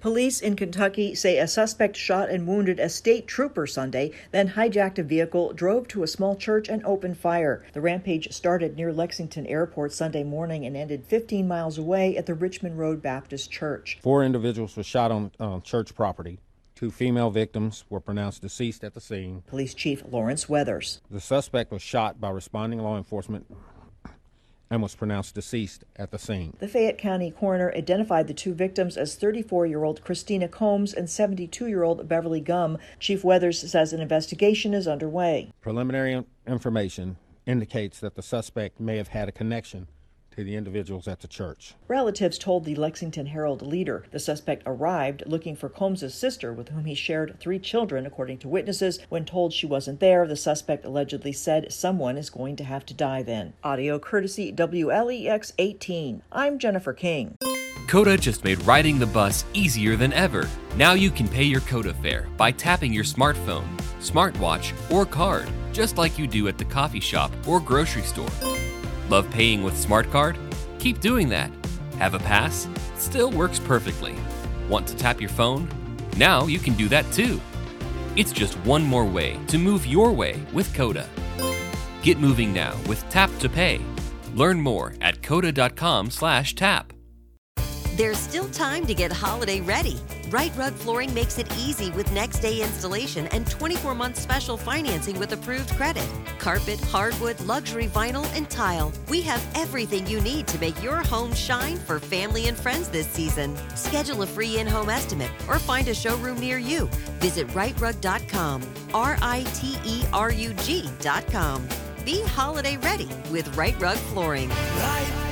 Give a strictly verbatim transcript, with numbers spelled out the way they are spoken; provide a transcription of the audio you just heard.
Police in Kentucky say a suspect shot and wounded a state trooper Sunday, then hijacked a vehicle, drove to a small church, and opened fire. The rampage started near Lexington Airport Sunday morning and ended fifteen miles away at the Richmond Road Baptist Church. Four individuals were shot on uh, church property. Two female victims were pronounced deceased at the scene. Police Chief Lawrence Weathers. The suspect was shot by responding law enforcement and was pronounced deceased at the scene. The Fayette County coroner identified the two victims as thirty-four-year-old Christina Combs and seventy-two-year-old Beverly Gum. Chief Weathers says an investigation is underway. Preliminary information indicates that the suspect may have had a connection to the individuals at the church. Relatives told the Lexington Herald Leader the suspect arrived looking for Combs' sister, with whom he shared three children, according to witnesses. When told she wasn't there, the suspect allegedly said, "Someone is going to have to die then." Audio courtesy W L E X eighteen. I'm Jennifer King. Coda just made riding the bus easier than ever. Now you can pay your Coda fare by tapping your smartphone, smartwatch, or card, just like you do at the coffee shop or grocery store. Love paying with Smart Card? Keep doing that. Have a pass? Still works perfectly. Want to tap your phone? Now you can do that too. It's just one more way to move your way with Coda. Get moving now with Tap to Pay. Learn more at coda.com slash tap. There's still time to get holiday ready. Right Rug Flooring makes it easy with next day installation and twenty-four month special financing with approved credit. Carpet, hardwood, luxury vinyl, and tile. We have everything you need to make your home shine for family and friends this season. Schedule a free in-home estimate or find a showroom near you. Visit right rug dot com, R I T E R U G dot com. Be holiday ready with Right Rug Flooring. Right